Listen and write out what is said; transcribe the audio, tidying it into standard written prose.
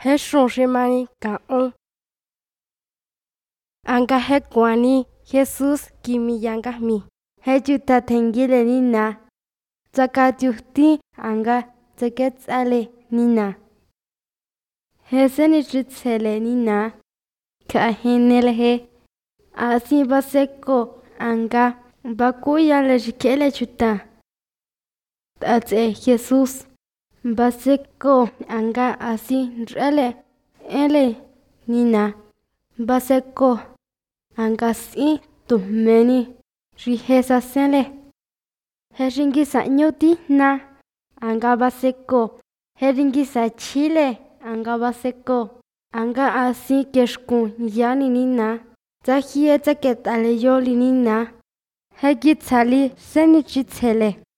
Jesús shimani kaon. Anga hekwani Jesús kimiyanga mi. Hejuta tengile nina. Tsakatuhti anga tsaketsale nina. Heseni chitsele nina. Kahenelhe. Así baseko anga bakuya le shikele chuta. Tatse Jesús. Baseko anga así rele ele nina. Baseko anga si tuhmeni rihesa sele. Heshingisa nyuti na anga baseko. Heshingisa chile anga baseko. Anga así keshkun yani nina. Tsahie tsaketale yoli nina. Hekitsali seni chitsele.